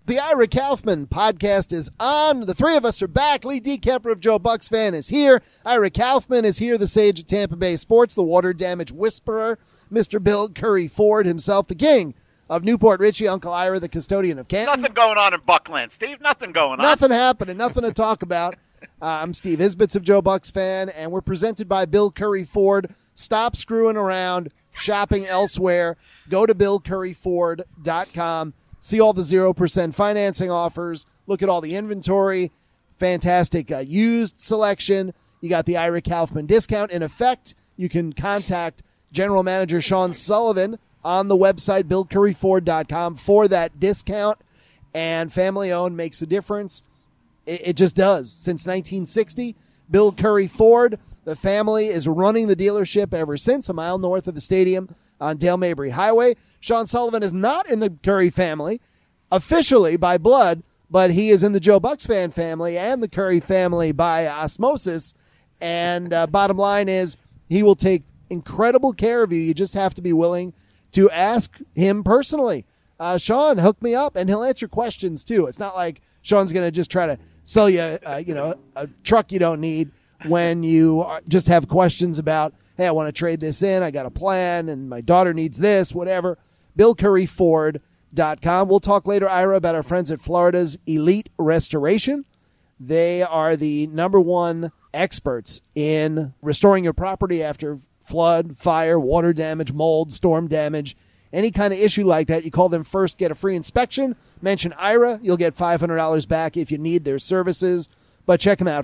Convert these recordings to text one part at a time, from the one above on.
The Ira Kaufman podcast is on. The three of us are back. Lee Decamper of Joe Bucks Fan is here. Ira Kaufman is here, the sage of Tampa Bay sports, the water damage whisperer, Mr. Bill Curry Ford himself, the king of Newport Richie, Uncle Ira, the custodian of Canton. Nothing going on in Buckland, Steve. Nothing going on. Nothing happening. Nothing to talk about. I'm Steve Isbitz of Joe Bucks Fan, and we're presented by Bill Curry Ford. Stop screwing around, shopping elsewhere. Go to BillCurryFord.com. See all the 0% financing offers. Look at all the inventory. Fantastic used selection. You got the Ira Kaufman discount in effect. You can contact General Manager Sean Sullivan on the website, BillCurryFord.com, for that discount. And family-owned makes a difference. It just does. Since 1960, Bill Curry Ford, the family, is running the dealership ever since, a mile north of the stadium on Dale Mabry Highway. Sean Sullivan is not in the Curry family officially by blood, but he is in the Joe Bucks Fan family and the Curry family by osmosis. And bottom line is he will take incredible care of you. You just have to be willing to ask him personally. Sean, hook me up, and he'll answer questions too. It's not like Sean's going to just try to sell you, a truck you don't need when you just have questions about, hey, I want to trade this in. I got a plan, and my daughter needs this, whatever. BillCurryFord.com. We'll talk later, Ira, about our friends at Florida's Elite Restoration. They are the number one experts in restoring your property after flood, fire, water damage, mold, storm damage, any kind of issue like that. You call them first, get a free inspection. Mention Ira. You'll get $500 back if you need their services. But check them out,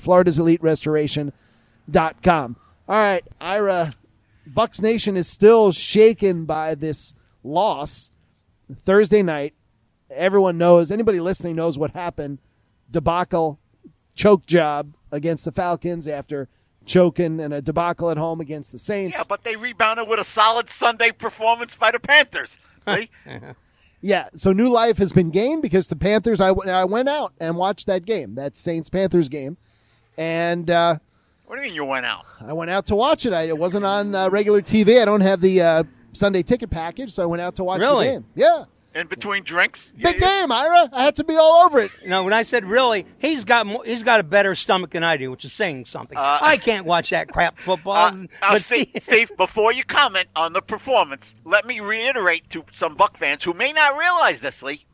FloridasEliteRestoration.com. All right, Ira, Bucks Nation is still shaken by this loss Thursday night. Everyone knows, anybody listening knows what happened. Debacle, choke job against the Falcons after choking, and a debacle at home against the Saints. Yeah, but they rebounded with a solid Sunday performance by the Panthers. Yeah, so new life has been gained because the Panthers, I went out and watched that game, that Saints-Panthers game. And what do you mean you went out? I went out to watch it. It wasn't on regular TV. I don't have the Sunday ticket package, so I went out to watch the game. Yeah. In between drinks? Big game, Ira. I had to be all over it. You know, when I said really, he's got a better stomach than I do, which is saying something. I can't watch that crap football. Steve, before you comment on the performance, let me reiterate to some Buck fans who may not realize this, Lee,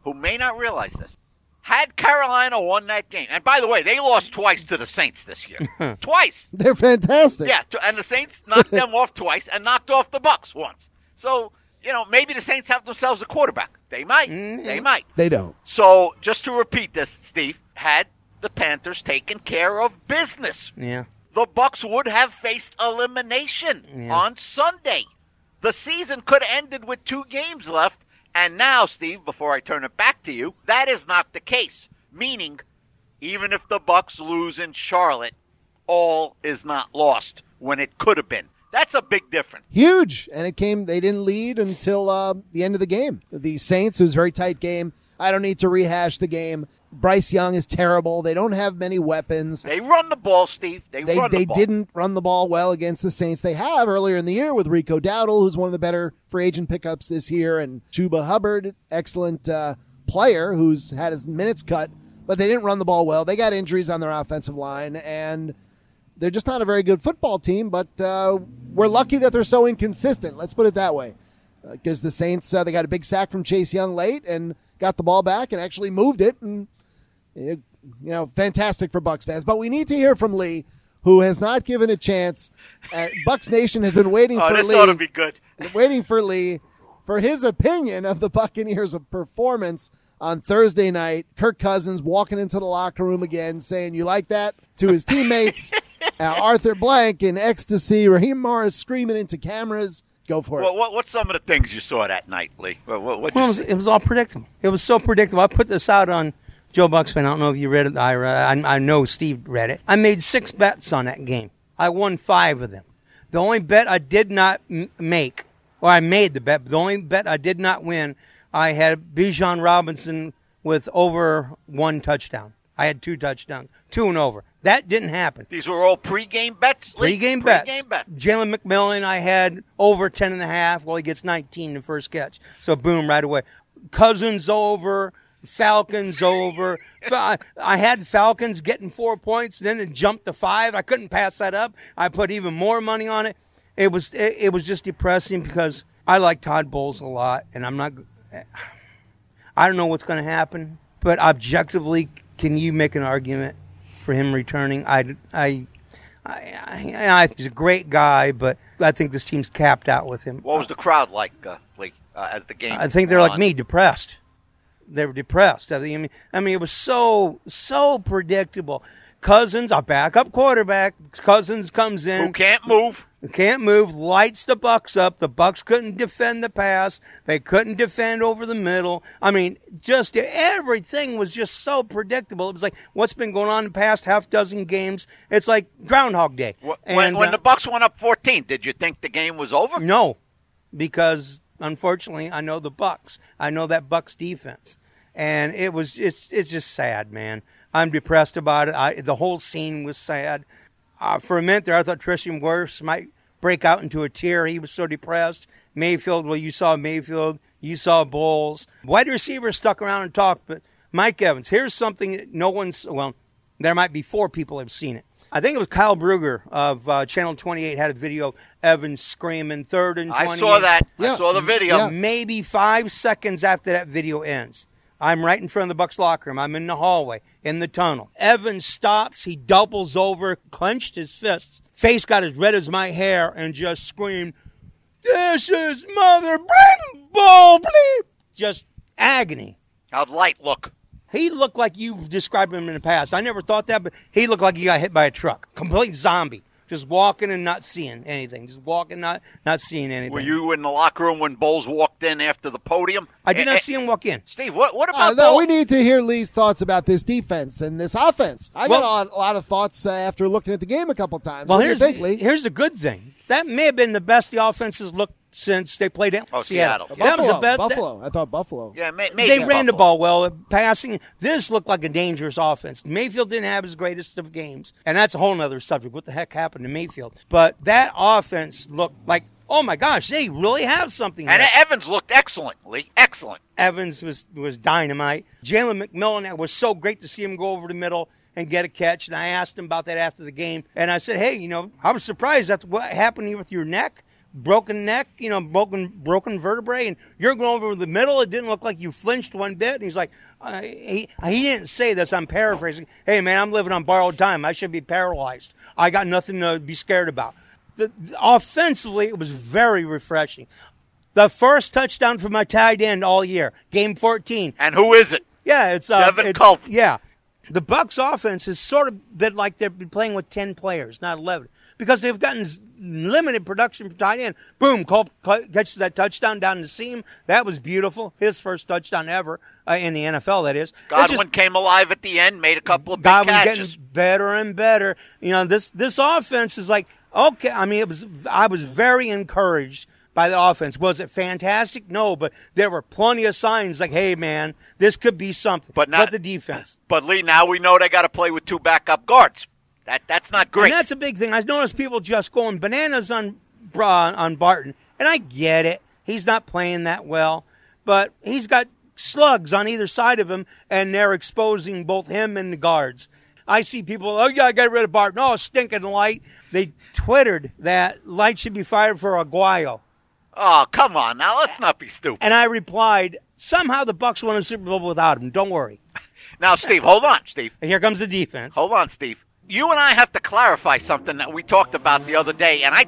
Had Carolina won that game, and by the way, they lost twice to the Saints this year. Twice. They're fantastic. Yeah, and the Saints knocked them off twice and knocked off the Bucks once. So, maybe the Saints have themselves a quarterback. They might. Mm-hmm. They might. They don't. So, just to repeat this, Steve, had the Panthers taken care of business, the Bucks would have faced elimination on Sunday. The season could have ended with 2 games left. And now, Steve, before I turn it back to you, that is not the case. Meaning, even if the Bucks lose in Charlotte, all is not lost when it could have been. That's a big difference. Huge. And they didn't lead until the end of the game. The Saints, it was a very tight game. I don't need to rehash the game. Bryce Young is terrible. They don't have many weapons. They run the ball, Steve. They didn't run the ball well against the Saints. They have earlier in the year with Rico Dowdle, who's one of the better free agent pickups this year, and Chuba Hubbard, excellent player who's had his minutes cut, but they didn't run the ball well. They got injuries on their offensive line, and they're just not a very good football team, but we're lucky that they're so inconsistent. Let's put it that way. Because the Saints, they got a big sack from Chase Young late and got the ball back and actually moved it. And, fantastic for Bucks fans. But we need to hear from Lee, who has not given a chance. Bucks Nation has been waiting for this Lee. Ought to be good. Waiting for Lee for his opinion of the Buccaneers' performance on Thursday night. Kirk Cousins walking into the locker room again saying, "You like that?" to his teammates. Arthur Blank in ecstasy. Raheem Morris screaming into cameras. Go for it. Well, what's some of the things you saw that night, Lee? It was all predictable. It was so predictable. I put this out on Joe Bucks Fan. I don't know if you read it, Ira. I know Steve read it. I made 6 bets on that game. I won 5 of them. The only bet I did not make, or I made the bet, but the only bet I did not win, I had Bijan Robinson with over 1 touchdown. I had 2 touchdowns, 2 and over. That didn't happen. These were all pregame bets? Pregame bets. Jalen McMillan, I had over 10.5. Well, he gets 19 the first catch. So, boom, right away. Cousins over. Falcons over. I had Falcons getting 4 points, then it jumped to 5. I couldn't pass that up. I put even more money on it. It was just depressing because I like Todd Bowles a lot, and I don't know what's going to happen, but objectively, can you make an argument for him returning? He's a great guy, but I think this team's capped out with him. What was the crowd like, Lee, as the game? I think they're like me, depressed. They were depressed. I mean, it was so predictable. Cousins, our backup quarterback, Cousins comes in. Who can't move. Lights the Bucs up. The Bucs couldn't defend the pass. They couldn't defend over the middle. I mean, just everything was just so predictable. It was like what's been going on in the past half dozen games. It's like Groundhog Day. When the Bucs went up 14, did you think the game was over? No, because unfortunately, I know the Bucs. I know that Bucs defense, and it's just sad, man. I'm depressed about it. The whole scene was sad. For a minute there, I thought Tristan Wirfs might break out into a tear. He was so depressed. Mayfield, well, you saw Mayfield. You saw Bowles. Wide receivers stuck around and talked, but Mike Evans, here's something that there might be 4 people have seen it. I think it was Kyle Brugger of Channel 28 had a video of Evans screaming 3rd and 28. I saw that. Yeah. I saw the video. Yeah. Maybe 5 seconds after that video ends, I'm right in front of the Bucs locker room. I'm in the hallway, in the tunnel. Evans stops. He doubles over, clenched his fists. Face got as red as my hair and just screamed, "This is Mother Bring Bull, please!" Just agony. How'd Light look? He looked like you've described him in the past. I never thought that, but he looked like he got hit by a truck. Complete zombie. Just walking and not seeing anything. Just walking, not seeing anything. Were you in the locker room when Bowles walked in after the podium? I did not see him walk in. Steve, what about Bowles? We need to hear Lee's thoughts about this defense and this offense. I got a lot of thoughts after looking at the game a couple times. Well, here's the good thing. That may have been the best the offenses looked since they played in Seattle. That was Buffalo. I thought Buffalo. Yeah, they ran the ball well. Passing, this looked like a dangerous offense. Mayfield didn't have his greatest of games, and that's a whole other subject. What the heck happened to Mayfield? But that offense looked like, oh my gosh, they really have something. And Evans looked excellent, Lee. Excellent. Evans was dynamite. Jalen McMillan, it was so great to see him go over the middle and get a catch. And I asked him about that after the game, and I said, hey, I was surprised that's what happened with your neck. Broken neck, broken vertebrae, and you're going over the middle. It didn't look like you flinched one bit. And he's like, he didn't say this. I'm paraphrasing. Hey, man, I'm living on borrowed time. I should be paralyzed. I got nothing to be scared about. Offensively, it was very refreshing. The first touchdown for my tight end all year, game 14. And who is it? Yeah, it's Devin Culp. Yeah. The Bucs offense has sort of been like they've been playing with 10 players, not 11. Because they've gotten limited production from tight end. Boom, Culp catches that touchdown down the seam. That was beautiful. His first touchdown ever in the NFL, that is. Godwin came alive at the end, made a couple of big catches. Godwin's getting better and better. This offense is like, okay, I mean, I was very encouraged by the offense. Was it fantastic? No, but there were plenty of signs like, hey, man, this could be something. But the defense. But, Lee, now we know they got to play with 2 backup guards. That's not great. And that's a big thing. I've noticed people just going bananas on Barton, and I get it. He's not playing that well, but he's got slugs on either side of him, and they're exposing both him and the guards. I see people, oh, yeah, I got rid of Barton. Oh, stinking Light. They twittered that Light should be fired for Aguayo. Oh, come on now. Let's not be stupid. And I replied, somehow the Bucs won a Super Bowl without him. Don't worry. Now, Steve, hold on, Steve. Here comes the defense. Hold on, Steve. You and I have to clarify something that we talked about the other day, and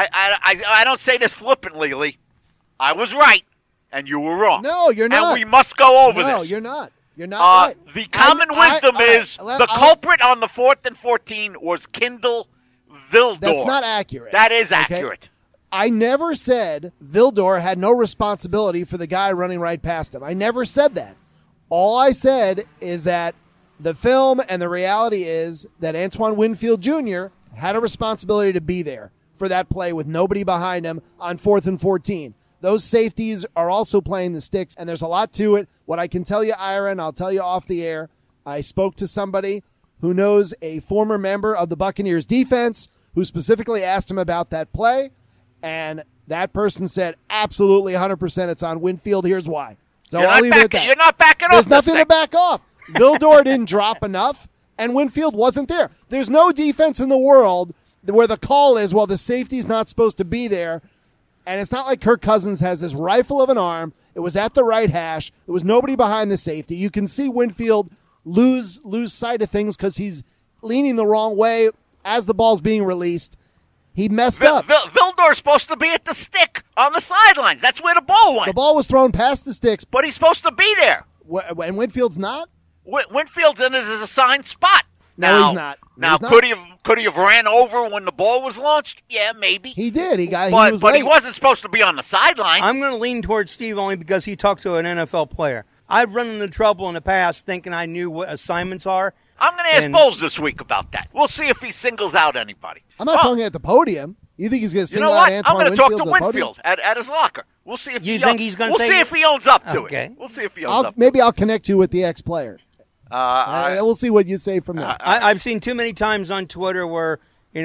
I don't say this flippantly, Lee. I was right, and you were wrong. No, you're not. And we must go over this. No, you're not. You're not right. The common wisdom is the culprit on the 4th and 14 was Kindle Vildor. That's not accurate. That is accurate. Okay? I never said Vildor had no responsibility for the guy running right past him. I never said that. All I said is that the film and the reality is that Antoine Winfield Jr. had a responsibility to be there for that play with nobody behind him on 4th and 14. Those safeties are also playing the sticks, and there's a lot to it. What I can tell you, Ira, and I'll tell you off the air, I spoke to somebody who knows a former member of the Buccaneers defense who specifically asked him about that play, and that person said absolutely 100% it's on Winfield. Here's why. So I'll leave it at that. You're not backing off. There's nothing to back off. Vildor didn't drop enough, and Winfield wasn't there. There's no defense in the world where the call is, well, the safety's not supposed to be there. And it's not like Kirk Cousins has this rifle of an arm. It was at the right hash. There was nobody behind the safety. You can see Winfield lose sight of things because he's leaning the wrong way as the ball's being released. He messed up. Vildor's supposed to be at the stick on the sidelines. That's where the ball went. The ball was thrown past the sticks. But he's supposed to be there. And Winfield's not? Winfield's in his assigned spot. No, he's not. Could he have ran over when the ball was launched? Yeah, maybe. He did. But he wasn't supposed to be on the sideline. I'm going to lean towards Steve only because he talked to an NFL player. I've run into trouble in the past thinking I knew what assignments are. I'm going to ask Bowles this week about that. We'll see if he singles out anybody. I'm not talking at the podium. You think he's going to single out Antoine I'm going to talk to Winfield Winfield at his locker. We'll see if you think he's going to say. We'll see if he owns up to it. We'll see if he owns up. Maybe I'll connect you with the ex-player. We'll see what you say from there. I've seen too many times on Twitter where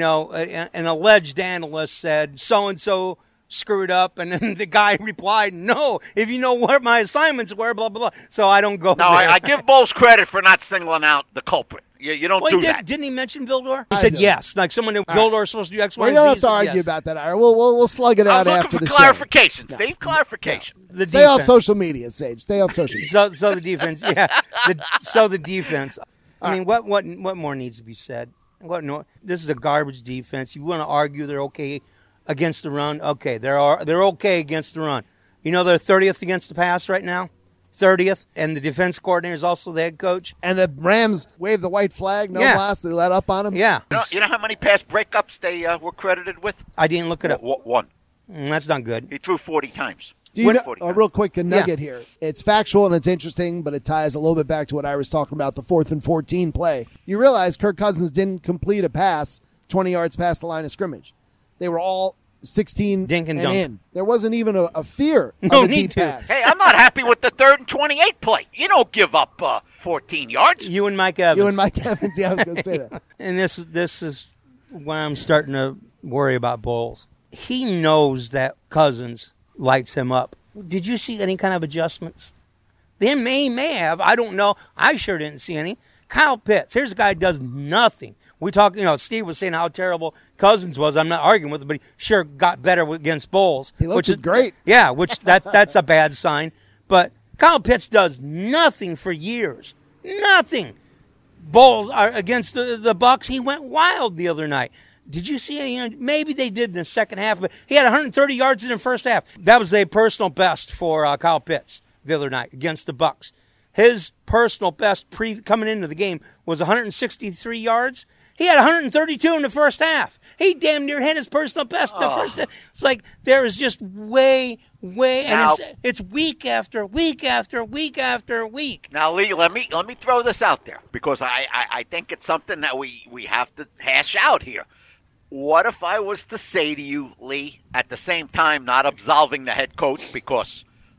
an alleged analyst said so and so screwed up, and then the guy replied, "No, if you know what my assignments were, blah blah blah." So I don't go. No, there. I give Bowles credit for not singling out the culprit. You don't do that. Didn't he mention Vildor? He said yes. Like someone that Vildor is supposed to do X, Y, and Z. We don't have to argue yes. about that, Ira. We'll slug it out after the show. Clarification, Steve. Clarification. The Stay off social media, Sage. Stay off social media. So the defense, yeah. The defense. I mean, what more needs to be said? This is a garbage defense. You want to argue they're okay against the run? Okay, they're okay against the run. You know they're 30th against the pass right now. 30th, and the defense coordinator is also the head coach. And the Rams waved the white flag, blast. They let up on him. Yeah. You know how many pass breakups they were credited with? I didn't look it up. One. That's not good. He threw 40 times. A real quick nugget here. It's factual and it's interesting, but it ties a little bit back to what I was talking about, the 4th and 14 play. You realize Kirk Cousins didn't complete a pass 20 yards past the line of scrimmage. They were all 16 dink and dunk. In. There wasn't even a fear of a deep pass. Hey, I'm not happy with the 3rd and 28 play. You don't give up 14 yards. You and Mike Evans. Yeah, I was going to say that. And this is when I'm starting to worry about Bowles. He knows that Cousins lights him up. Did you see any kind of adjustments? They may have. I don't know. I sure didn't see any. Kyle Pitts. Here's a guy who does nothing. We talked, Steve was saying how terrible Cousins was. I'm not arguing with him, but he sure got better against Bowles. He looked great. Yeah, which that's a bad sign. But Kyle Pitts does nothing for years. Nothing. Bowles against the Bucs, he went wild the other night. Did you see? Maybe they did in the second half, but he had 130 yards in the first half. That was a personal best for Kyle Pitts the other night against the Bucs. His personal best coming into the game was 163 yards. He had 132 in the first half. He damn near hit his personal best in the first half. It's like there is just way, and it's week after week after week after week. Now, Lee, let me throw this out there because I think it's something that we have to hash out here. What if I was to say to you, Lee, at the same time not absolving the head coach because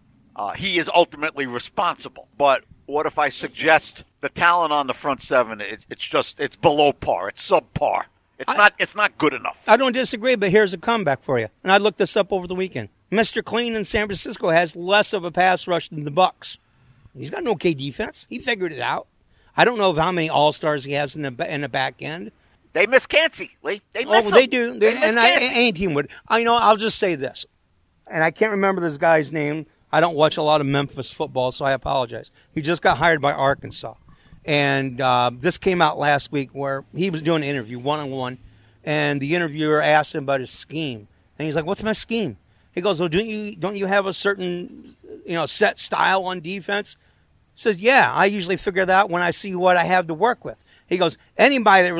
he is ultimately responsible, but what if I suggest the talent on the front seven, it's below par, it's subpar. It's not good enough. I don't disagree, but here's a comeback for you. And I looked this up over the weekend. Mr. Clean in San Francisco has less of a pass rush than the Bucs. He's got an okay defense. He figured it out. I don't know how many all-stars he has in the back end. They miss Kancey, Lee. They miss him. They do. Any team would. I'll just say this, and I can't remember this guy's name. I don't watch a lot of Memphis football, so I apologize. He just got hired by Arkansas. And this came out last week where he was doing an interview one-on-one, and the interviewer asked him about his scheme. And he's like, "What's my scheme?" He goes, "Well, don't you have a certain set style on defense?" He says, "Yeah, I usually figure that out when I see what I have to work with." He goes, "Anybody that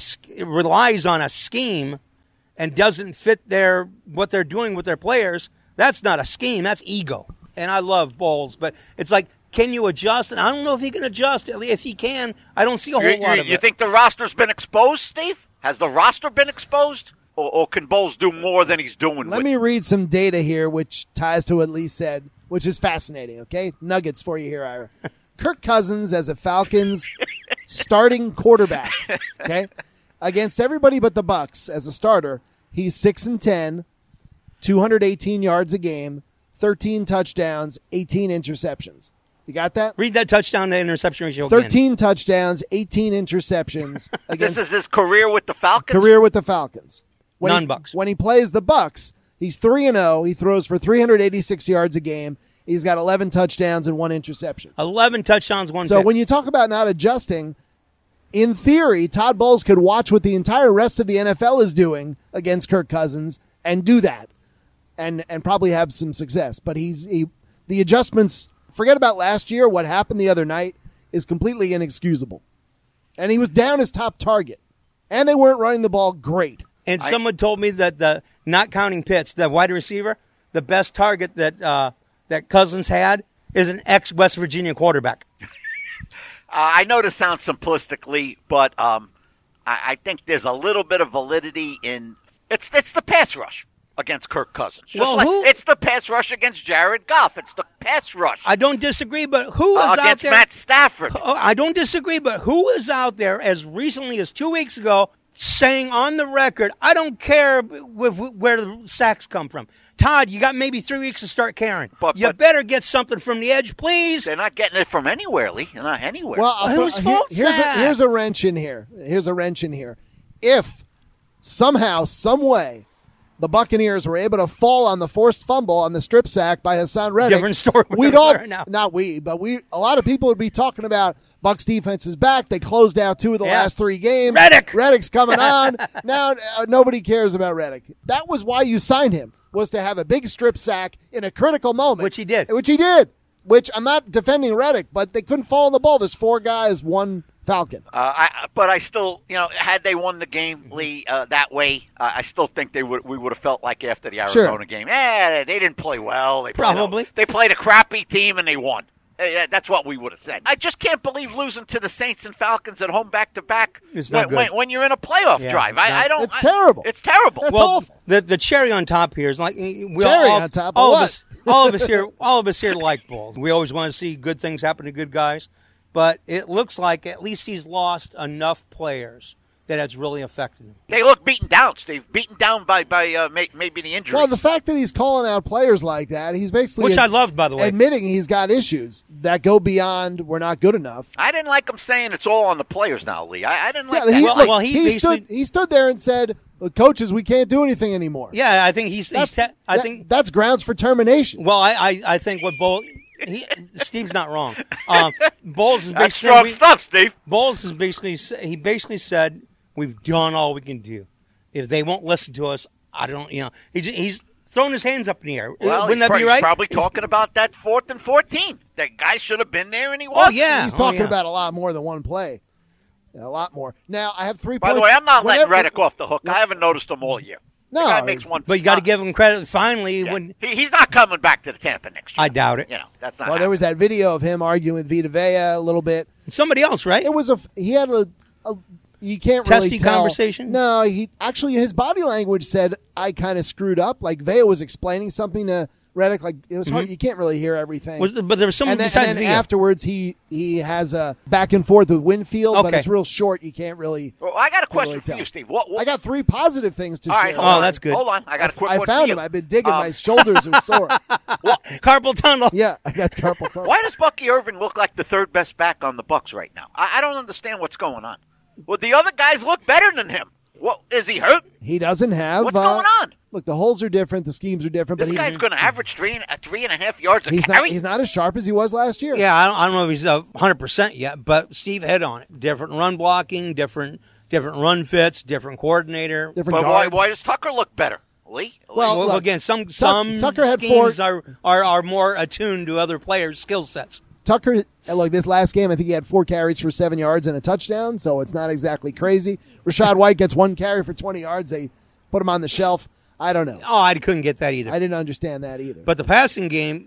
relies on a scheme and doesn't fit what they're doing with their players, that's not a scheme, that's ego." And I love Bowles, but it's like, can you adjust? And I don't know if he can adjust. If he can, I don't see a whole lot of it. You think the roster's been exposed, Steve? Has the roster been exposed? Or can Bowles do more than he's doing? Let me read some data here, which ties to what Lee said, which is fascinating, okay? Nuggets for you here, Ira. Kirk Cousins as a Falcons starting quarterback, okay? Against everybody but the Bucs as a starter, he's 6-10, 218 yards a game, 13 touchdowns, 18 interceptions. You got that? Read that touchdown to interception ratio 13 touchdowns, 18 interceptions. This is his career with the Falcons? Career with the Falcons. Non-Bucks. When he plays the Bucks, he's 3-0. He throws for 386 yards a game. He's got 11 touchdowns and 1 interception. 11 touchdowns, 1 So pick. when you talk about not adjusting, in theory, Todd Bowles could watch what the entire rest of the NFL is doing against Kirk Cousins and do that and probably have some success. But the adjustments, forget about last year, what happened the other night is completely inexcusable. And he was down his top target. And they weren't running the ball great. And someone told me that not counting Pitts, the wide receiver, the best target that Cousins had is an ex-West Virginia quarterback. I know this sounds simplistically, but I think there's a little bit of validity in it's the pass rush against Kirk Cousins. It's the pass rush against Jared Goff. It's the pass rush. I don't disagree, but who is out against there? Matt Stafford. I don't disagree, but who is out there as recently as 2 weeks ago saying on the record, I don't care where the sacks come from. Todd, you got maybe 3 weeks to start caring. But better get something from the edge, please. They're not getting it from anywhere, Lee. They're not anywhere. Well, whose fault is that? Here's a wrench in here. If somehow, some way, the Buccaneers were able to fall on the forced fumble on the strip sack by Hassan Reddick, different story. We'd all, not we, but a lot of people would be talking about Bucs defense is back. They closed out 2 of the last 3 games. Reddick's coming on. Now nobody cares about Reddick. That was why you signed him, was to have a big strip sack in a critical moment. Which he did. Which I'm not defending Reddick, but they couldn't fall on the ball. There's 4 guys, 1 Falcon. But I still, had they won the game, Lee, that way, I still think we would have felt like after the Arizona game, they didn't play well. They played a crappy team and they won. That's what we would have said. I just can't believe losing to the Saints and Falcons at home back-to-back when you're in a playoff drive. It's terrible. It's terrible. That's awful. The cherry on top here is like all of us here like Bulls. We always want to see good things happen to good guys, but it looks like at least he's lost enough players that has really affected him. They look beaten down, Steve. Beaten down by maybe the injury. Well, the fact that he's calling out players like that, he's basically which I loved, by the way, admitting he's got issues that go beyond we're not good enough. I didn't like him saying it's all on the players now, Lee. I didn't like that. He stood there and said, "Coaches, we can't do anything anymore." Yeah, I think I think that's grounds for termination. Well, I think what Bowles. Steve's not wrong. Bowles is that's strong stuff, Steve. Bowles is basically said, we've done all we can do. If they won't listen to us, I don't. He's throwing his hands up in the air. Well, wouldn't that be right? He's probably talking about that 4th and 14. That guy should have been there, and he wasn't. Oh yeah, he's talking about a lot more than one play. A lot more. Now I have 3 points. By the way, I'm not letting Reddick off the hook. I haven't noticed him all year. No, the guy makes one. But you got to give him credit. Finally, when he's not coming back to the Tampa next year. I doubt it. That's not. Well, there was that video of him arguing with Vita Vea a little bit. Somebody else, right? It was he had a you can't testy really tell. Conversation. No, his body language said I kind of screwed up. Like Vea was explaining something to Reddick. Like it was hard. You can't really hear everything. But there was someone besides and then Vea. afterwards, he has a back and forth with Winfield, but it's real short. You can't really. Well, I got a question for you, Steve. What? I got 3 positive things to share. Right, that's good. Hold on, I got a quick one. I found him. I've been digging. My shoulders are sore. Carpal tunnel. Yeah, I got carpal tunnel. Why does Bucky Irvin look like the 3rd best back on the Bucs right now? I don't understand what's going on. Well, the other guys look better than him. Well, is he hurt? He doesn't have. What's going on? Look, the holes are different. The schemes are different. This guy's going to average 3.5 yards a carry. He's not as sharp as he was last year. Yeah, I don't know if he's 100% yet, but Steve hit on it. Different run blocking, different run fits, different coordinator. Different guards. Why does Tucker look better? Lee? Well, look, again, some Tucker had schemes are more attuned to other players' skill sets. Tucker, look, this last game, I think he had 4 carries for 7 yards and a touchdown, so it's not exactly crazy. Rashad White gets 1 carry for 20 yards. They put him on the shelf. I don't know. Oh, I couldn't get that either. I didn't understand that either. But the passing game,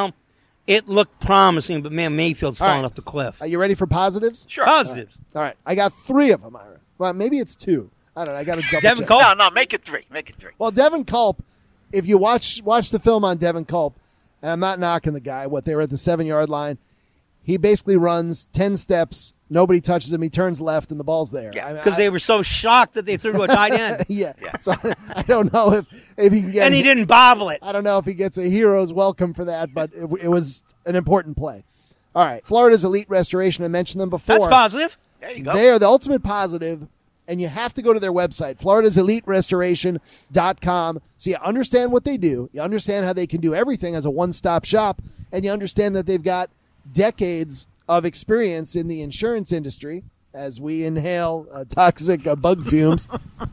it looked promising, but, man, Mayfield's falling off the cliff. Are you ready for positives? Sure. Positives. All right. I got 3 of them, Ira. Well, maybe it's 2. I don't know. I got to double Devin check. Culp? No, make it 3. Make it 3. Well, Devin Culp, if you watch the film on Devin Culp, and I'm not knocking the guy, they were at the 7-yard line, he basically runs 10 steps. Nobody touches him. He turns left, and the ball's there. Yeah, because they were so shocked that they threw to a tight end. Yeah. So I don't know if he can get. And he didn't bobble it. I don't know if he gets a hero's welcome for that, but it was an important play. All right, Florida's Elite Restoration. I mentioned them before. That's positive. There you go. They are the ultimate positive, and you have to go to their website, floridaseliterestoration.com, so you understand what they do. You understand how they can do everything as a one-stop shop, and you understand that they've got decades of experience in the insurance industry as we inhale toxic bug fumes.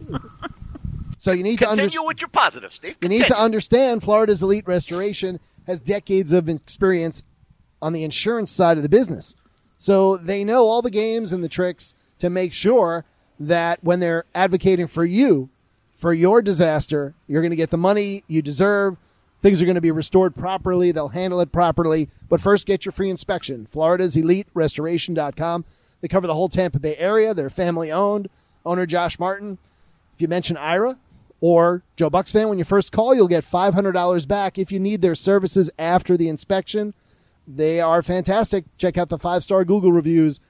So you need Continue with your positive, Steve. You need to understand Florida's Elite Restoration has decades of experience on the insurance side of the business. So they know all the games and the tricks to make sure that when they're advocating for you, for your disaster, you're going to get the money you deserve. Things are going to be restored properly. They'll handle it properly. But first, get your free inspection. FloridaseliteRestoration.com. They cover the whole Tampa Bay area. They're family-owned. Owner Josh Martin. If you mention Ira or Joe Bucks fan when you first call, you'll get $500 back if you need their services after the inspection. They are fantastic. Check out the 5-star Google reviews.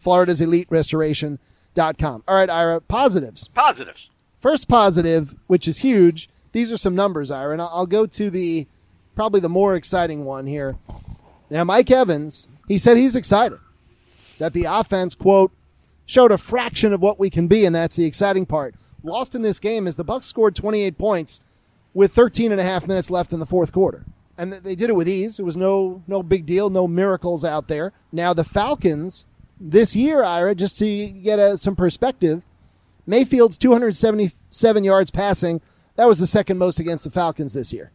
FloridaseliteRestoration.com. All right, Ira, positives. Positives. First positive, which is huge. These are some numbers, Ira, and I'll go to probably the more exciting one here. Now, Mike Evans, he said he's excited that the offense, quote, showed a fraction of what we can be, and that's the exciting part. Lost in this game is the Bucs scored 28 points with 13 and a half minutes left in the fourth quarter. And they did it with ease. It was no big deal, no miracles out there. Now, the Falcons this year, Ira, just to get some perspective, Mayfield's 277 yards passing. That was the second most against the Falcons this year.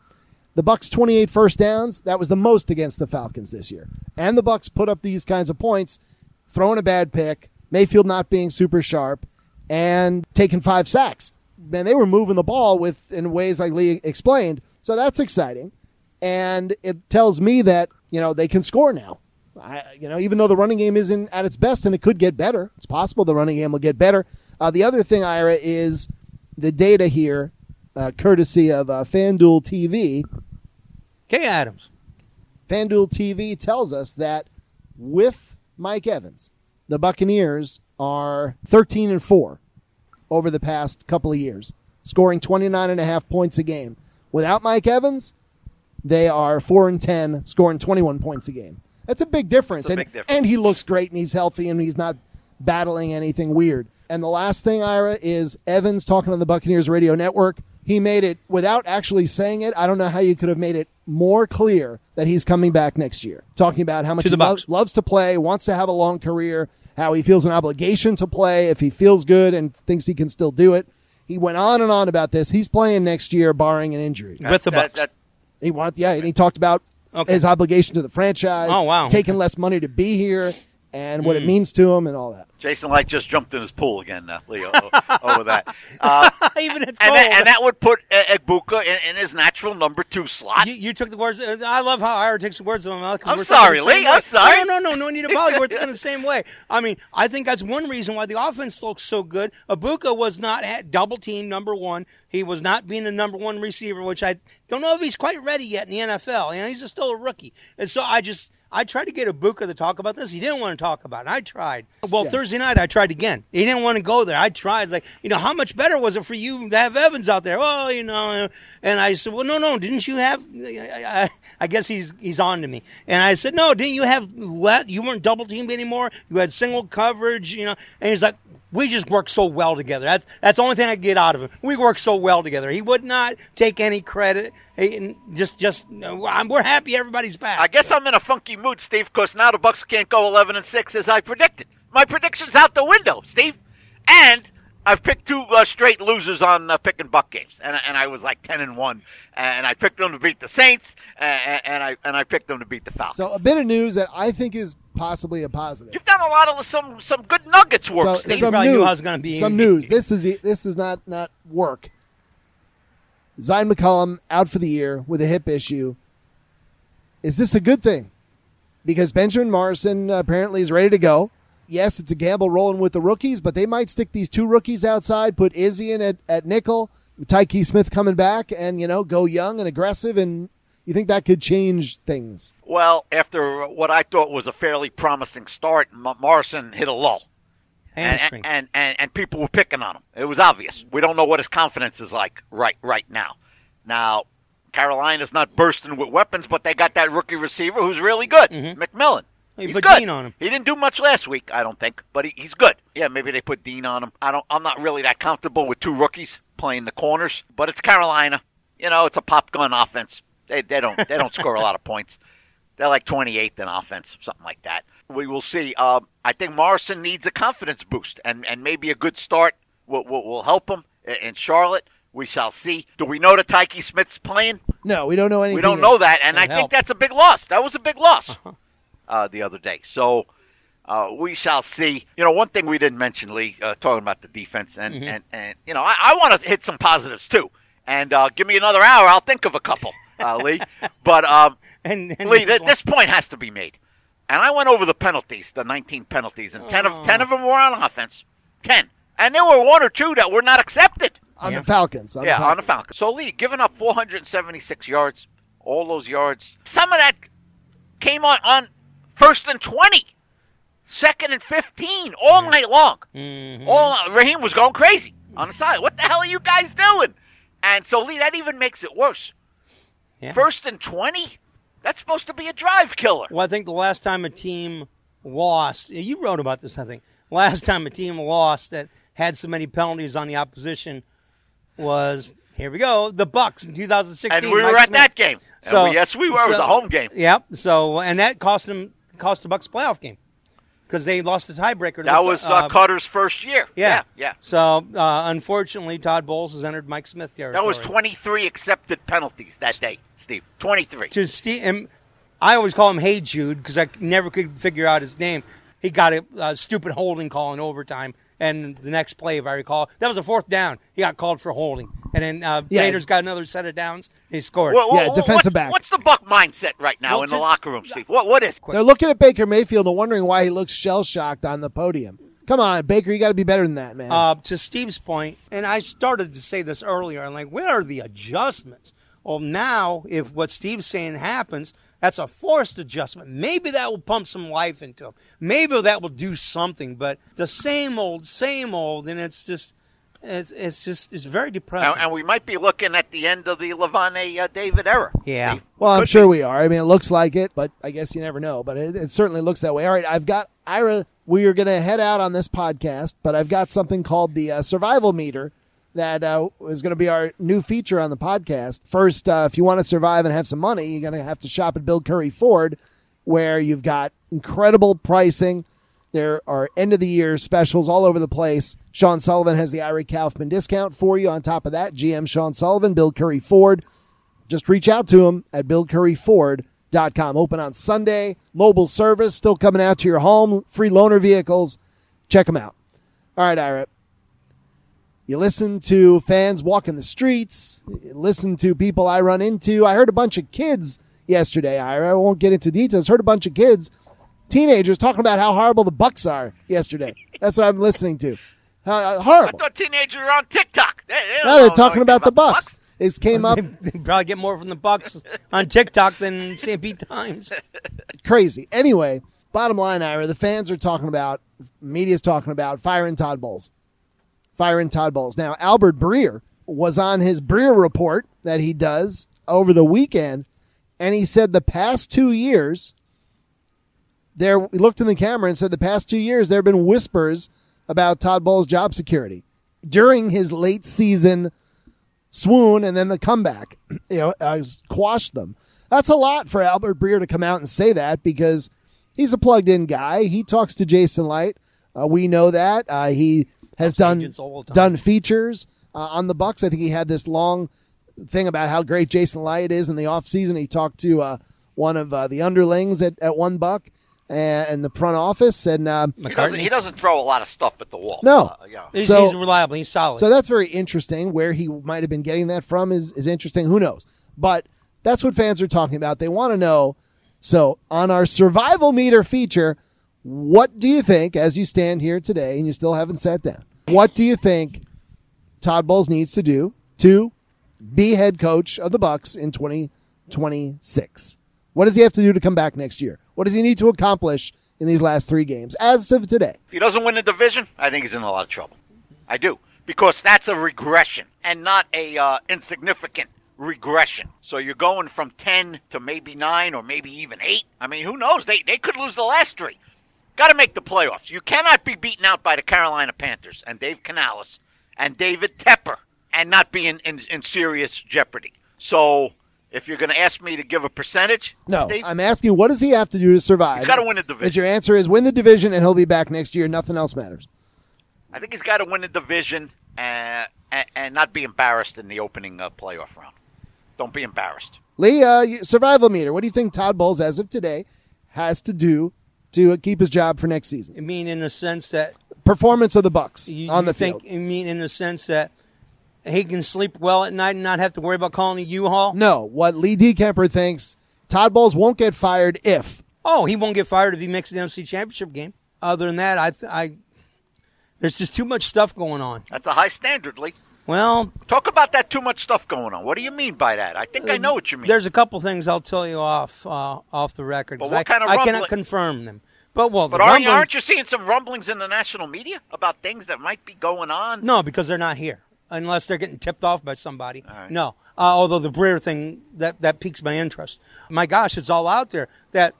The Bucs 28 first downs. That was the most against the Falcons this year. And the Bucs put up these kinds of points, throwing a bad pick, Mayfield not being super sharp, and taking 5 sacks. Man, they were moving the ball in ways like Lee explained. So that's exciting. And it tells me that, they can score now. Even though the running game isn't at its best and it could get better, it's possible the running game will get better. The other thing, Ira, is the data here, courtesy of FanDuel TV. Kay Adams. FanDuel TV tells us that with Mike Evans, the Buccaneers are 13-4 over the past couple of years, scoring 29.5 points a game. Without Mike Evans, they are 4-10, scoring 21 points a game. That's a big difference. And he looks great, and he's healthy, and he's not battling anything weird. And the last thing, Ira, is Evans talking on the Buccaneers radio network. He made it, without actually saying it, I don't know how you could have made it more clear that he's coming back next year. Talking about how much he loves to play, wants to have a long career, how he feels an obligation to play if he feels good and thinks he can still do it. He went on and on about this. He's playing next year, barring an injury. With the Bucs. And he talked about his obligation to the franchise, taking less money to be here, and what it means to him and all that. Jason Light just jumped in his pool again, Leo, over that. Even it's cold. And that would put Egbuka in his natural number 2 slot. You took the words. I love how Ira takes the words out of my mouth. I'm sorry, Lee. I'm sorry. No need to apologize. We're thinking the same way. I mean, I think that's one reason why the offense looks so good. Egbuka was not at double team number 1. He was not being a number 1 receiver, which I don't know if he's quite ready yet in the NFL. He's still a rookie. And so I tried to get Egbuka to talk about this. He didn't want to talk about it. I tried. Well, Thursday night I tried again. He didn't want to go there. I tried. How much better was it for you to have Evans out there? Well, And I said, well, no. Didn't you have? I guess he's on to me. And I said, no. Didn't you have? You weren't double teamed anymore. You had single coverage. And he's like, we just work so well together. That's the only thing I get out of him. We work so well together. He would not take any credit. We're happy everybody's back. I guess I'm in a funky mood, Steve, because now the Bucs can't go 11-6 as I predicted. My prediction's out the window, Steve. And I've picked 2 straight losers on picking Buck games, and I was like 10-1, and I picked them to beat the Saints, and I picked them to beat the Falcons. So a bit of news that I think is possibly a positive. You've done a lot of some good Nuggets work, Steve. Some news. Knew I was going to be some news. This is not work. Zion McCollum out for the year with a hip issue. Is this a good thing? Because Benjamin Morrison apparently is ready to go. Yes, it's a gamble rolling with the rookies, but they might stick these 2 rookies outside, put Izzy in at nickel, Tyke Smith coming back, and, go young and aggressive and, You think that could change things? Well, after what I thought was a fairly promising start, Morrison hit a lull. And people were picking on him. It was obvious. We don't know what his confidence is like right now. Now, Carolina's not bursting with weapons, but they got that rookie receiver who's really good, McMillan. He He's put good. Dean on him. He didn't do much last week, I don't think, but he's good. Yeah, maybe they put Dean on him. I'm not really that comfortable with two rookies playing the corners, but it's Carolina. You know, it's a pop gun offense. They don't score a lot of points. They're like 28th in offense, something like that. We will see. I think Morrison needs a confidence boost, and maybe a good start will help him in Charlotte. We shall see. Do we know that Tyke Smith's playing? No, we don't know anything. We don't know that, and I think that's a big loss. That was a big loss the other day. So we shall see. You know, one thing we didn't mention, Lee, talking about the defense, and you know, I want to hit some positives too. And give me another hour, I'll think of a couple, Lee. But Lee, this point has to be made. And I went over the penalties, the 19 penalties, and 10 of them were on offense. 10. And there were one or two that were not accepted. On the Falcons. On the Falcons. So, Lee, giving up 476 yards, all those yards. Some of that came on 1st and 20, 2nd and 15, all night long. Raheem was going crazy on the side. What the hell are you guys doing? And so, Lee, that even makes it worse. Yeah. 1st and 20? That's supposed to be a drive killer. Well, I think the last time a team lost, you wrote about this, I think. Last time a team lost that had so many penalties on the opposition was, here we go, the Bucs in 2016. And we were at that game. So, yes, we were. It was a home game. Yep. So, and that cost the Bucs playoff game because they lost the tiebreaker. That was Carter's first year. Yeah. So, unfortunately, Todd Bowles has entered Mike Smith territory. That was 23 accepted penalties that day, Steve. 23. To Steve, and I always call him Hey Jude because I never could figure out his name. He got a stupid holding call in overtime, and the next play, if I recall, that was a 4th down. He got called for holding, and then Raiders got another set of downs. He scored. Defensive back. What's the Buck mindset right now in the locker room, Steve? What is? They're looking at Baker Mayfield and wondering why he looks shell-shocked on the podium. Come on, Baker, you got to be better than that, man. To Steve's point, and I started to say this earlier, I'm like, where are the adjustments? Well, now, if what Steve's saying happens, that's a forced adjustment. Maybe that will pump some life into him. Maybe that will do something. But the same old, and it's very depressing. And we might be looking at the end of the Levante David era. Yeah. Steve. Well, I'm sure we are. I mean, it looks like it, but I guess you never know. But it certainly looks that way. All right, I've got Ira. We are going to head out on this podcast, but I've got something called the Survival Meter that is going to be our new feature on the podcast. First, if you want to survive and have some money, you're going to have to shop at Bill Curry Ford, where you've got incredible pricing. There are end-of-the-year specials all over the place. Sean Sullivan has the Ira Kaufman discount for you. On top of that, GM Sean Sullivan, Bill Curry Ford. Just reach out to him at BillCurryFord.com. Open on Sunday. Mobile service still coming out to your home. Free loaner vehicles. Check them out. All right, Ira. You listen to fans walking the streets. You listen to people I run into. I heard a bunch of kids yesterday, Ira. I won't get into details. Heard a bunch of kids, teenagers, talking about how horrible the Bucs are yesterday. That's what I'm listening to. Horrible. I thought teenagers were on TikTok. They're talking about the Bucs. It came up. They probably get more from the Bucs on TikTok than St. Pete Times. Crazy. Anyway, bottom line, Ira, the fans are talking about, media's talking about firing Todd Bowles. Now, Albert Breer was on his Breer report that he does over the weekend, and he said the past 2 years, he looked in the camera and said the past 2 years there have been whispers about Todd Bowles' job security during his late season swoon and then the comeback. Quashed them. That's a lot for Albert Breer to come out and say that because he's a plugged-in guy. He talks to Jason Light. We know that. He has done features on the Bucs. I think he had this long thing about how great Jason Light is in the offseason. He talked to one of the underlings at one Buck and the front office. And he doesn't throw a lot of stuff at the wall. No. He's reliable. He's solid. So that's very interesting. Where he might have been getting that from is interesting. Who knows? But that's what fans are talking about. They want to know. So on our Survival Meter feature, what do you think, as you stand here today and you still haven't sat down, what do you think Todd Bowles needs to do to be head coach of the Bucs in 26. What does he have to do to come back next year? What does he need to accomplish in these last 3 games as of today? If he doesn't win the division, I think he's in a lot of trouble. I do. Because that's a regression and not a insignificant regression. So you're going from 10 to maybe 9 or maybe even 8. I mean, who knows? They could lose the last 3. Got to make the playoffs. You cannot be beaten out by the Carolina Panthers and Dave Canales and David Tepper and not be in serious jeopardy. So if you're going to ask me to give a percentage, no, Steve, I'm asking you, what does he have to do to survive? He's got to win the division. Is your answer is win the division and he'll be back next year. Nothing else matters. I think he's got to win the division and not be embarrassed in the opening playoff round. Don't be embarrassed. Lee, survival meter. What do you think Todd Bowles, as of today, has to do to keep his job for next season? I mean, in the sense that performance of the Bucks on the field. You mean in the sense that he can sleep well at night and not have to worry about calling a U-Haul? No. What Lee D. Kemper thinks, Todd Bowles won't get fired if. Oh, he won't get fired if he makes the NFC Championship game. Other than that, there's just too much stuff going on. That's a high standard, Lee. Well, talk about that too much stuff going on. What do you mean by that? I think I know what you mean. There's a couple things I'll tell you off the record. But what kind of rumbling? I cannot confirm them. But aren't you seeing some rumblings in the national media about things that might be going on? No, because they're not here. Unless they're getting tipped off by somebody. Right. No. Although the Breer thing, that piques my interest. My gosh, it's all out there that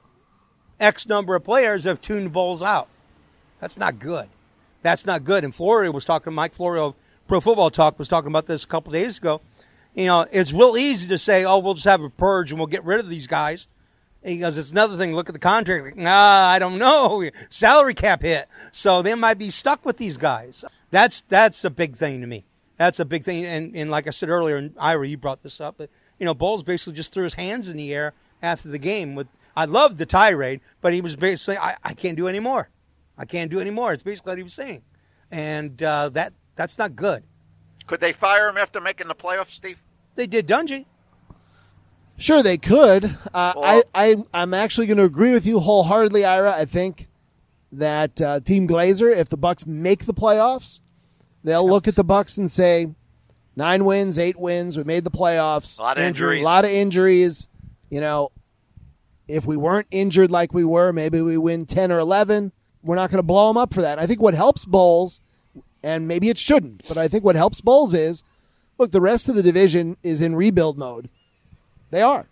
X number of players have tuned Bowles out. That's not good. That's not good. And Mike Florio of Pro Football Talk was talking about this a couple days ago. You know, it's real easy to say, oh, we'll just have a purge and we'll get rid of these guys. And he goes, it's another thing. Look at the contract. Like, I don't know. Salary cap hit. So they might be stuck with these guys. That's a big thing to me. That's a big thing. And like I said earlier, and Ira, you brought this up, but, Bowles basically just threw his hands in the air after the game. I loved the tirade, but he was basically saying, I can't do any more. I can't do any more. It's basically what he was saying. And that's not good. Could they fire him after making the playoffs, Steve? They did Dungy. Sure, they could. I'm actually going to agree with you wholeheartedly, Ira. I think that Team Glazer, if the Bucks make the playoffs, they'll look at the Bucks and say, 9 wins, 8 wins, we made the playoffs. A lot of injuries. A lot of injuries. If we weren't injured like we were, maybe we win 10 or 11. We're not going to blow them up for that. I think what helps Bowles, and maybe it shouldn't, but I think what helps Bowles is, look, the rest of the division is in rebuild mode. They are.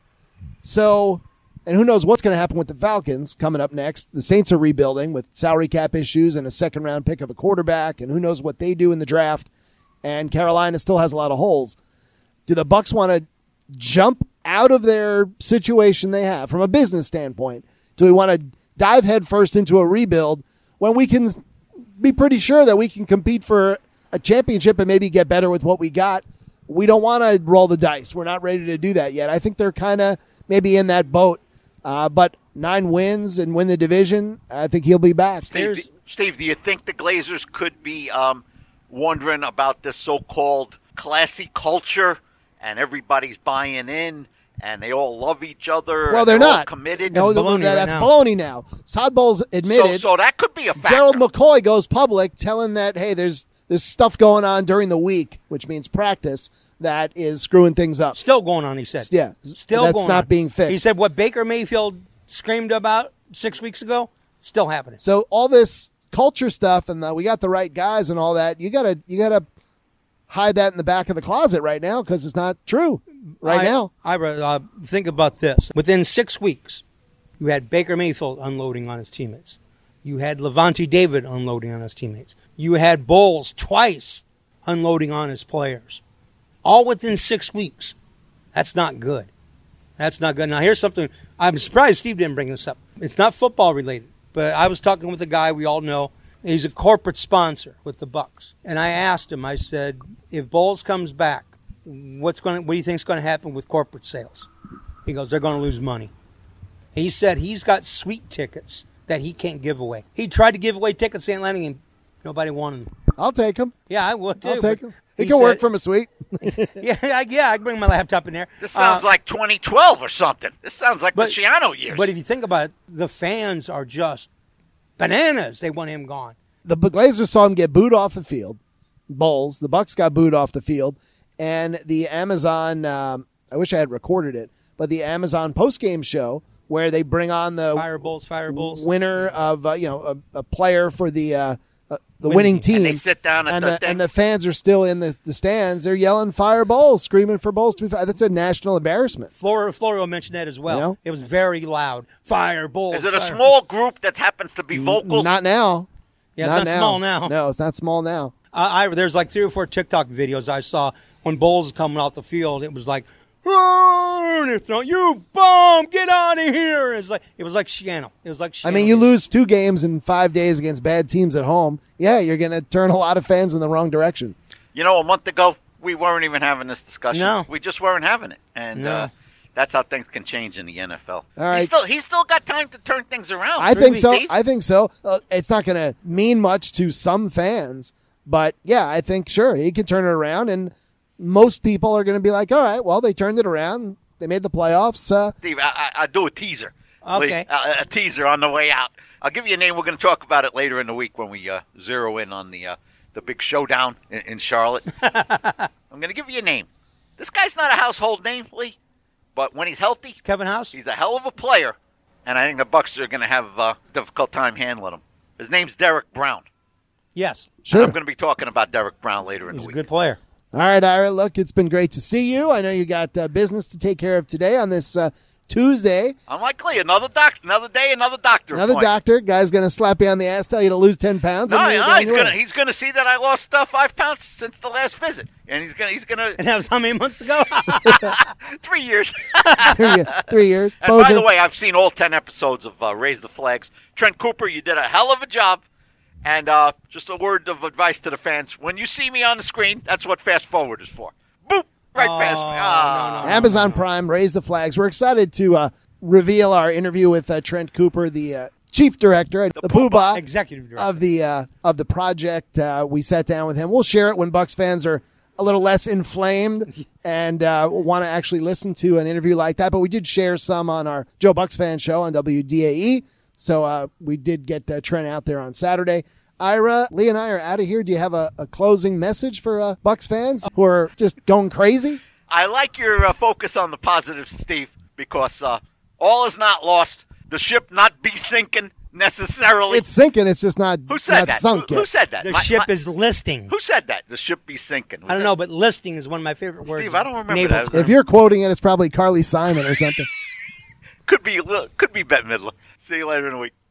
So, and who knows what's going to happen with the Falcons coming up next. The Saints are rebuilding with salary cap issues and a second-round pick of a quarterback, and who knows what they do in the draft. And Carolina still has a lot of holes. Do the Bucks want to jump out of their situation they have from a business standpoint? Do we want to dive headfirst into a rebuild when we can be pretty sure that we can compete for a championship and maybe get better with what we got? We don't want to roll the dice. We're not ready to do that yet. I think they're kind of maybe in that boat. But 9 wins and win the division, I think he'll be back. Steve, do you think the Glazers could be wondering about this so-called classy culture and everybody's buying in and they all love each other? Well, they're not committed. No, that's baloney now. Todd Bowles admitted. So that could be a factor. Gerald McCoy goes public telling that, hey, there's stuff going on during the week, which means practice, that is screwing things up. Still going on, he said. Yeah. Still that's going on. That's not being fixed. He said what Baker Mayfield screamed about 6 weeks ago, still happening. So all this culture stuff and we got the right guys and all that, you gotta hide that in the back of the closet right now because it's not true now. I think about this. Within 6 weeks, you had Baker Mayfield unloading on his teammates. You had Levante David unloading on his teammates. You had Bowles twice unloading on his players. All within 6 weeks. That's not good. That's not good. Now, here's something. I'm surprised Steve didn't bring this up. It's not football related, but I was talking with a guy we all know. He's a corporate sponsor with the Bucks. And I asked him, I said, if Bowles comes back, what do you think is going to happen with corporate sales? He goes, they're going to lose money. He said he's got sweet tickets that he can't give away. He tried to give away tickets to St. Landing and nobody wanted them. I'll take them. Yeah, I would too. I'll take them. He can work from a suite. yeah, I can bring my laptop in there. This sounds like 2012 or something. This sounds like the Schiano years. But if you think about it, the fans are just bananas. They want him gone. The Glazers saw him get booed off the field. Bowles. The Bucks got booed off the field. And the Amazon, I wish I had recorded it, but but the Amazon postgame show where they bring on the Fireballs. winner of a player for the winning team. And they sit down at and the fans are still in the stands. They're yelling fireballs, screaming for balls to be fired. That's a national embarrassment. Florio mentioned that as well. You know? It was very loud. Fireballs. Is it a small group that happens to be vocal? Not now. Yeah, it's not small now. No, it's not small now. There's like 3 or 4 TikTok videos I saw when Bulls coming off the field. It was like, "Oh, they're throwing, you bum, get out of here!" It was like Shiano. It was like Shiano. I mean, you lose 2 games in 5 days against bad teams at home. Yeah, you're going to turn a lot of fans in the wrong direction. You know, a month ago we weren't even having this discussion. No, we just weren't having it, and no. That's how things can change in the NFL. All right. He's still got time to turn things around. I think so. Steve? I think so. It's not going to mean much to some fans, but yeah, I think sure he can turn it around, and most people are going to be like, all right, well, they turned it around. They made the playoffs. Steve, I'll do a teaser. Okay. A teaser on the way out. I'll give you a name. We're going to talk about it later in the week when we zero in on the big showdown in Charlotte. I'm going to give you a name. This guy's not a household name, Lee, but when he's healthy, Kevin House? he's a hell of a player, and I think the Bucs are going to have a difficult time handling him. His name's Derek Brown. Yes. Sure. I'm going to be talking about Derek Brown later in He's the a week. good player. All right, Ira, look, it's been great to see you. I know you got business to take care of today on this Tuesday. Unlikely, another day, another doctor. Another appointment. doctor. Guy's going to slap you on the ass, tell you to lose 10 pounds. No, and he's gonna see that I lost 5 pounds since the last visit, and he's gonna. And that was how many months ago? 3 years. 3 years. And by the way, I've seen all 10 episodes of Raise the Flags. Trent Cooper, you did a hell of a job. And just a word of advice to the fans: when you see me on the screen, that's what fast forward is for. Boop, right past me. No. Amazon Prime, Raise the Flags. We're excited to reveal our interview with Trent Cooper, the chief director, the poobah Executive director of the project. We sat down with him. We'll share it when Bucs fans are a little less inflamed and want to actually listen to an interview like that. But we did share some on our Joe Bucs Fan Show on WDAE. So we did get Trent out there on Saturday. Ira, Lee and I are out of here. Do you have a closing message for Bucs fans who are just going crazy? I like your focus on the positive, Steve, because all is not lost. The ship not be sinking necessarily. It's sinking. It's just not, Who said that? sunk Who yet. said that? The ship is listing. Who said that? The ship be sinking. I don't know, but listing is one of my favorite words. Steve, I don't remember Naval that. term. If you're quoting it, it's probably Carly Simon or something. Could be Bette Midler. See you later in the week.